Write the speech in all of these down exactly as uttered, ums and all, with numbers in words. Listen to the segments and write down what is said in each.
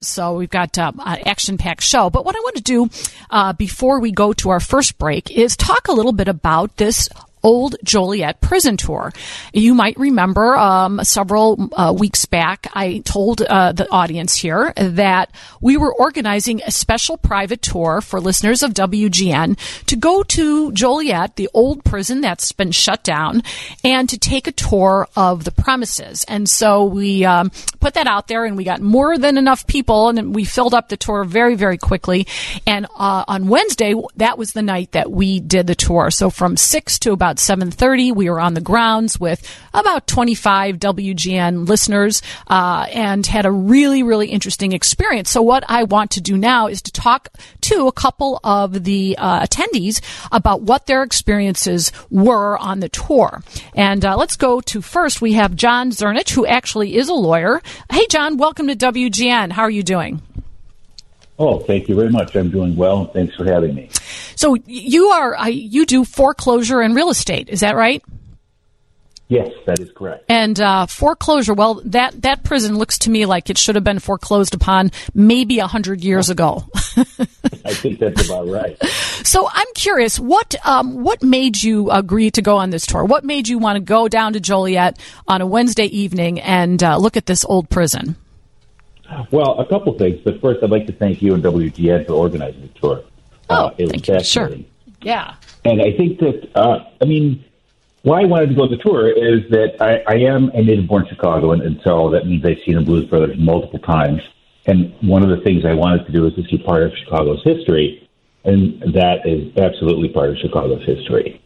So we've got um, an action-packed show. But what I want to do uh, before we go to our first break is talk a little bit about this Old Joliet Prison Tour. You might remember um, several uh, weeks back, I told uh, the audience here that we were organizing a special private tour for listeners of W G N to go to Joliet, the old prison that's been shut down, and to take a tour of the premises. And so we um, put that out there, and we got more than enough people, and we filled up the tour very, very quickly. And uh, on Wednesday, that was the night that we did the tour. So from six to about seven thirty, we were on the grounds with about twenty-five W G N listeners uh, and had a really, really interesting experience. So what I want to do now is to talk to a couple of the uh, attendees about what their experiences were on the tour. And uh, let's go to first, we have John Zernich, who actually is a lawyer. Hey, John, welcome to W G N. How are you doing? Oh, thank you very much. I'm doing well. Thanks for having me. So you are uh, you do foreclosure and real estate, is that right? Yes, that is correct. And uh, foreclosure, well, that, that prison looks to me like it should have been foreclosed upon maybe a hundred years ago. I think that's about right. So I'm curious, what um, what made you agree to go on this tour? What made you want to go down to Joliet on a Wednesday evening and uh, look at this old prison? Well, a couple things, but first I'd like to thank you and W G N for organizing the tour. Oh, uh, it thank was you. Sure. Yeah. And I think that, uh, I mean, why I wanted to go on the tour is that I, I am a native-born Chicagoan, and so that means I've seen the Blues Brothers multiple times. And one of the things I wanted to do is to see part of Chicago's history, and that is absolutely part of Chicago's history.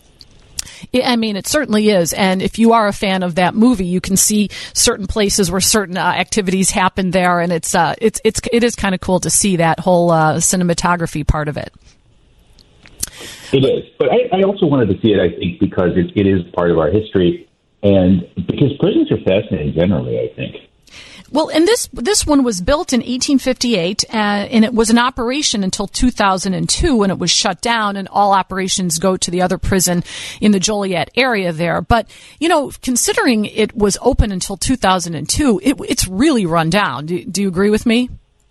I mean, it certainly is. And if you are a fan of that movie, you can see certain places where certain uh, activities happen there. And it's, uh, it's, it's, it is kind of cool to see that whole uh, cinematography part of it. It is. But I, I also wanted to see it, I think, because it, it is part of our history and because prisons are fascinating generally, I think. Well, and this this one was built in eighteen fifty-eight, uh, and it was in operation until two thousand two when it was shut down, and all operations go to the other prison in the Joliet area there. But, you know, considering it was open until two thousand two, it, it's really run down. Do, do you agree with me?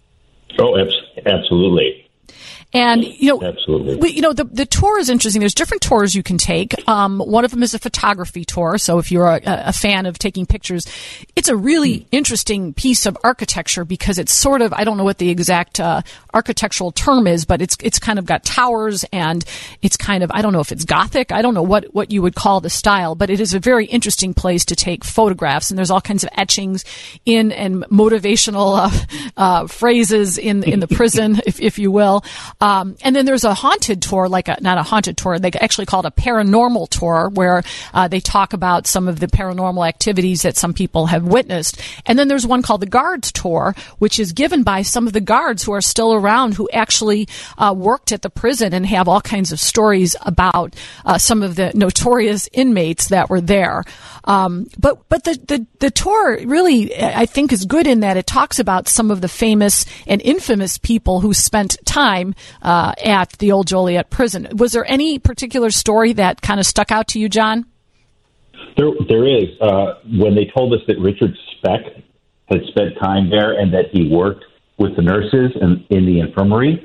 Oh, absolutely. And, you know, Absolutely. We, you know, the, the tour is interesting. There's different tours you can take. Um, one of them is a photography tour. So if you're a, a fan of taking pictures, it's a really mm. interesting piece of architecture because it's sort of, I don't know what the exact uh, architectural term is, but it's it's kind of got towers and it's kind of, I don't know if it's Gothic. I don't know what, what you would call the style, but it is a very interesting place to take photographs. And there's all kinds of etchings in and motivational uh, uh, phrases in, in the prison, if, if you will. Um, and then there's a haunted tour, like a, not a haunted tour, they actually call it a paranormal tour where uh, they talk about some of the paranormal activities that some people have witnessed. And then there's one called the Guards Tour, which is given by some of the guards who are still around who actually uh, worked at the prison and have all kinds of stories about uh, some of the notorious inmates that were there. Um, but but the, the, the tour really, I think, is good in that it talks about some of the famous and infamous people who spent time uh, at the old Joliet prison. Was there any particular story that kind of stuck out to you, John? There, there is. Uh, when they told us that Richard Speck had spent time there and that he worked with the nurses in, in the infirmary,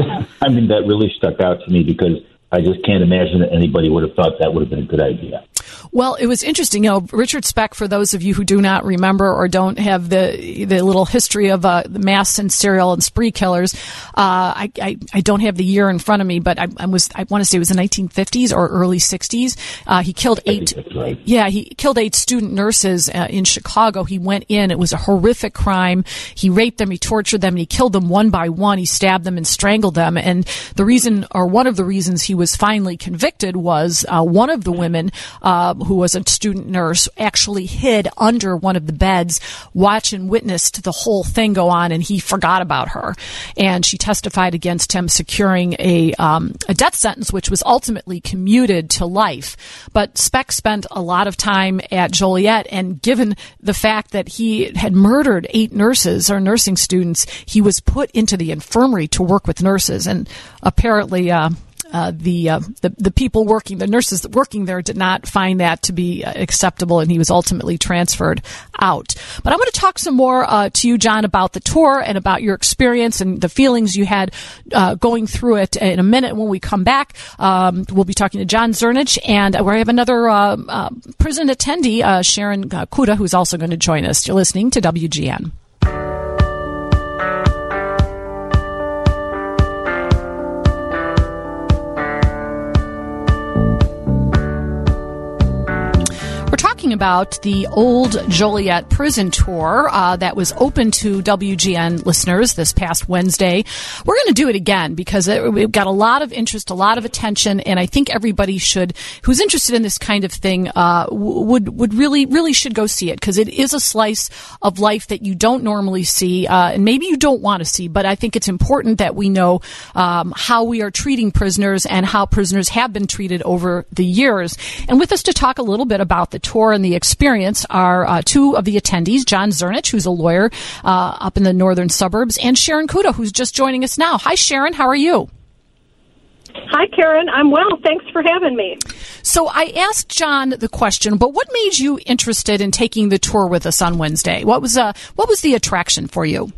I mean, that really stuck out to me because I just can't imagine that anybody would have thought that would have been a good idea. Well, it was interesting. You know, Richard Speck, for those of you who do not remember or don't have the the little history of uh, the mass and serial and spree killers, uh, I, I I don't have the year in front of me, but I, I was I want to say it was the nineteen fifties or early sixties. Uh, he killed eight. Right. Yeah, he killed eight student nurses uh, in Chicago. He went in. It was a horrific crime. He raped them. He tortured them. And he killed them one by one. He stabbed them and strangled them. And the reason, or one of the reasons, he was finally convicted was uh, one of the women. Uh, who was a student nurse, actually hid under one of the beds, watched and witnessed the whole thing go on, and he forgot about her. And she testified against him, securing a um, a death sentence, which was ultimately commuted to life. But Speck spent a lot of time at Joliet, and given the fact that he had murdered eight nurses or nursing students, he was put into the infirmary to work with nurses. And apparently, uh, uh, the, uh, the the people working, the nurses working there, did not find that to be acceptable, and he was ultimately transferred out. But I want to talk some more uh, to you, John, about the tour and about your experience and the feelings you had uh, going through it in a minute. When we come back, um, we'll be talking to John Zernich, and we have another uh, uh, prison attendee, uh, Sharon uh, Kuda, who's also going to join us. You're listening to W G N. About the old Joliet prison tour uh, that was open to W G N listeners this past Wednesday. We're going to do it again because it, we've got a lot of interest, a lot of attention, and I think everybody should, who's interested in this kind of thing, uh, would would really, really should go see it, because it is a slice of life that you don't normally see, uh, and maybe you don't want to see, but I think it's important that we know um, how we are treating prisoners and how prisoners have been treated over the years. And with us to talk a little bit about the tour and the experience are uh, two of the attendees, John Zernich, who's a lawyer uh, up in the northern suburbs, and Sharon Kuda, who's just joining us now. Hi, Sharon. How are you? Hi, Karen. I'm well. Thanks for having me. So I asked John the question, but what made you interested in taking the tour with us on Wednesday? What was uh, what was the attraction for you?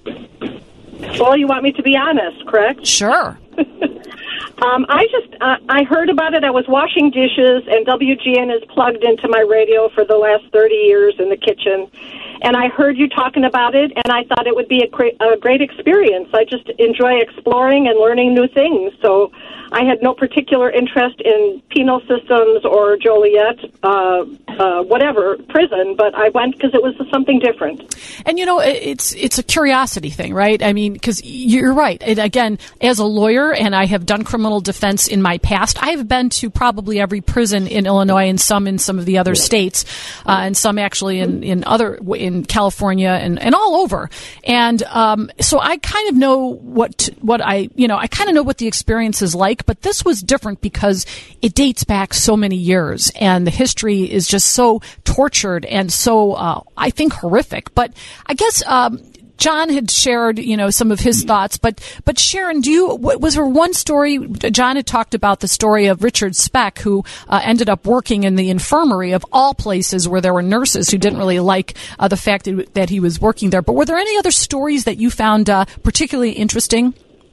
Well, you want me to be honest, correct? Sure. um, I just, uh, I heard about it. I was washing dishes, and W G N is plugged into my radio for the last thirty years in the kitchen. And I heard you talking about it, and I thought it would be a great, a great experience. I just enjoy exploring and learning new things. So I had no particular interest in penal systems or Joliet, uh, uh, whatever, prison, but I went because it was something different. And, you know, it's it's a curiosity thing, right? I mean, because you're right. And again, as a lawyer, and I have done criminal defense in my past, I have been to probably every prison in Illinois and some in some of the other states, uh, and some actually in, in other in California and, and all over. And um, so I kind of know what what I, you know, I kind of know what the experience is like. But this was different because it dates back so many years, and the history is just so tortured and so, uh, I think, horrific. But I guess um, John had shared, you know, some of his thoughts. But but Sharon, do you was there one story? John had talked about the story of Richard Speck, who uh, ended up working in the infirmary of all places, where there were nurses who didn't really like uh, the fact that, that he was working there. But were there any other stories that you found uh, particularly interesting?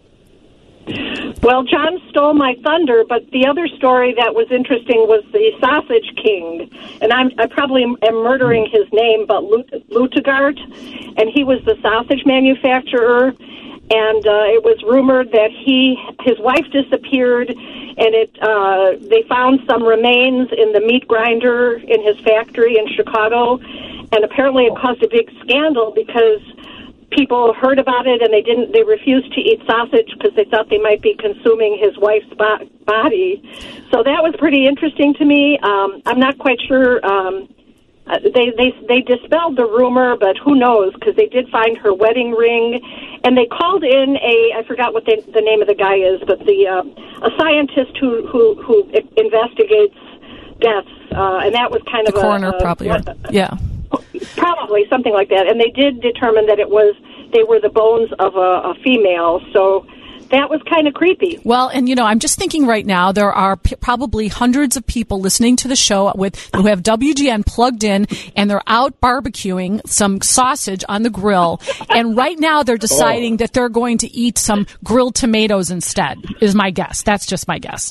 Well, John stole my thunder, but the other story that was interesting was the Sausage King. And I'm, I probably am murdering his name, but Lutgard, and he was the sausage manufacturer. And uh, it was rumored that he, his wife disappeared, and it uh, they found some remains in the meat grinder in his factory in Chicago. And apparently it caused a big scandal because people heard about it, and they didn't. They refused to eat sausage because they thought they might be consuming his wife's bo- body. So that was pretty interesting to me. Um, I'm not quite sure. Um, they they they dispelled the rumor, but who knows? Because they did find her wedding ring, and they called in a I forgot what the, the name of the guy is, but the uh, a scientist who who who investigates deaths, uh, and that was kind the of coroner, a, a probably, uh, yeah. Probably something like that. And they did determine that it was they were the bones of a, a female. So that was kind of creepy. Well, and, you know, I'm just thinking right now there are p- probably hundreds of people listening to the show with who have W G N plugged in, and they're out barbecuing some sausage on the grill. And right now they're deciding oh. that they're going to eat some grilled tomatoes instead, is my guess. That's just my guess.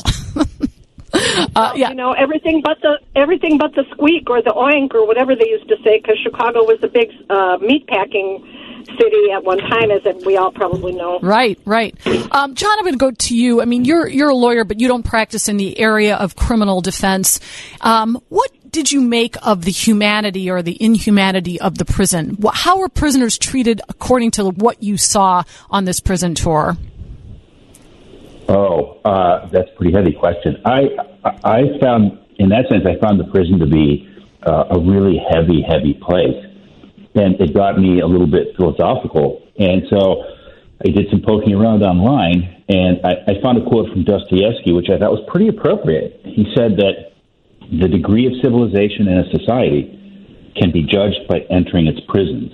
Uh, yeah. You know, everything but the everything but the squeak or the oink or whatever they used to say, because Chicago was a big uh, meat packing city at one time, as we all probably know. Right, right. Um, John, I'm going to go to you. I mean, you're you're a lawyer, but you don't practice in the area of criminal defense. Um, what did you make of the humanity or the inhumanity of the prison? How were prisoners treated according to what you saw on this prison tour? Oh, uh, that's a pretty heavy question. I I found, in that sense, I found the prison to be uh, a really heavy, heavy place. And it got me a little bit philosophical. And so I did some poking around online, and I, I found a quote from Dostoevsky, which I thought was pretty appropriate. He said that the degree of civilization in a society can be judged by entering its prisons.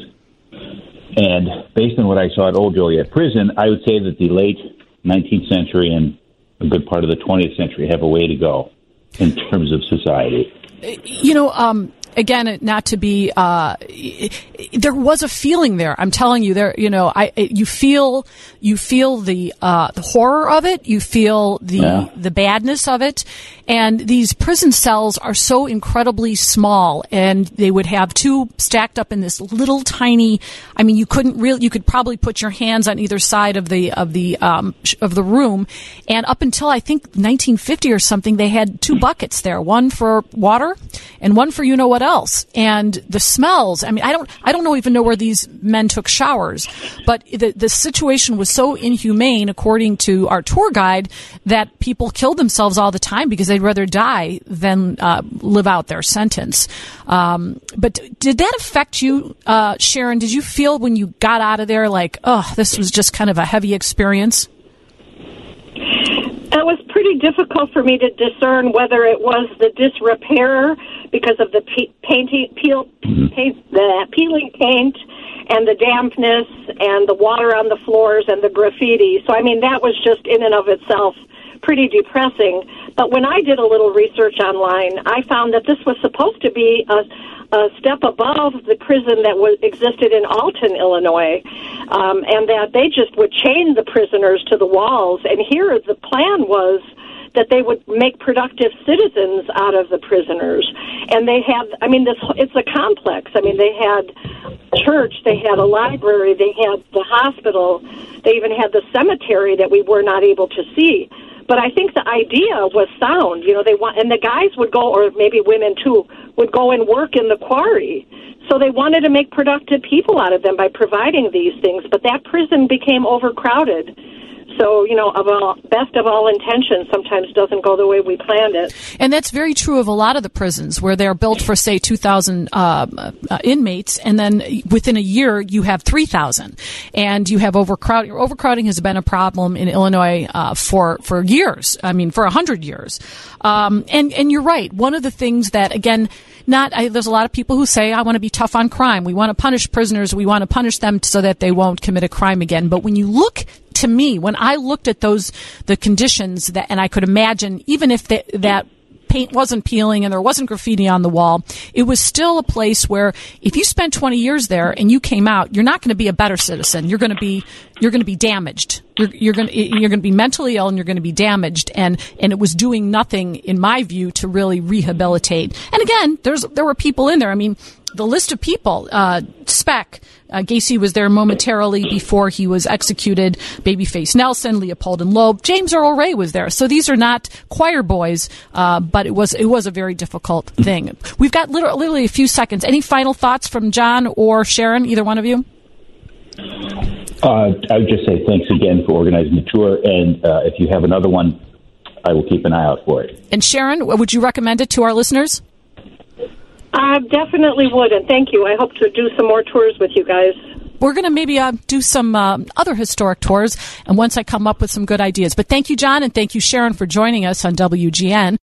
And based on what I saw at Old Joliet Prison, I would say that the late nineteenth century and a good part of the twentieth century have a way to go in terms of society. You know, um, again, not to be, uh, there was a feeling there. I'm telling you, there, you know, I, you feel, you feel the, uh, the horror of it. You feel the, yeah. the badness of it. And these prison cells are so incredibly small, and they would have two stacked up in this little tiny, I mean, you couldn't really, you could probably put your hands on either side of the, of the, um, of the room. And up until I think nineteen fifty or something, they had two buckets there, one for water and one for you know what else. And the smells, I mean, I don't, I don't know even know where these men took showers, but the, the situation was so inhumane, according to our tour guide, that people killed themselves all the time because they'd rather die than uh, live out their sentence. Um, but did that affect you, uh, Sharon? Did you feel when you got out of there like, oh, this was just kind of a heavy experience? It was pretty difficult for me to discern whether it was the disrepair because of the pe- painting, peel, paint, the peeling paint and the dampness and the water on the floors and the graffiti. So, I mean, that was just in and of itself pretty depressing. But when I did a little research online, I found that this was supposed to be a, a step above the prison that was existed in Alton, Illinois, um, and that they just would chain the prisoners to the walls. And here the plan was that they would make productive citizens out of the prisoners. And they had, I mean, this it's a complex. I mean, they had church, they had a library, they had the hospital, they even had the cemetery that we were not able to see. But I think the idea was sound. You know, they want, and the guys would go, or maybe women too, would go and work in the quarry. So they wanted to make productive people out of them by providing these things. But that prison became overcrowded. So, you know, of all, best of all intentions sometimes doesn't go the way we planned it. And that's very true of a lot of the prisons where they're built for, say, two thousand uh, uh, inmates, and then within a year you have three thousand. And you have overcrowding. Overcrowding has been a problem in Illinois uh, for, for years. I mean, for one hundred years. Um, and, and you're right. One of the things that, again, not I, there's a lot of people who say, I want to be tough on crime. We want to punish prisoners. We want to punish them so that they won't commit a crime again. But when you look, to me, when I looked at those, the conditions that, and I could imagine, even if the, that paint wasn't peeling and there wasn't graffiti on the wall, it was still a place where if you spent twenty years there and you came out, you're not going to be a better citizen. You're going to be, you're going to be damaged. You're, you're going to, you're going to be mentally ill and you're going to be damaged. And, and it was doing nothing, in my view, to really rehabilitate. And again, there's, there were people in there. I mean, the list of people, uh, Speck, uh, Gacy was there momentarily before he was executed, Babyface Nelson, Leopold and Loeb, James Earl Ray was there. So these are not choir boys, uh, but it was, it was a very difficult thing. We've got literally, literally a few seconds. Any final thoughts from John or Sharon, either one of you? Uh, I would just say thanks again for organizing the tour, and uh, if you have another one, I will keep an eye out for it. And Sharon, would you recommend it to our listeners? I definitely would, and thank you. I hope to do some more tours with you guys. We're going to maybe uh, do some uh, other historic tours, and once I come up with some good ideas. But thank you, John, and thank you, Sharon, for joining us on W G N.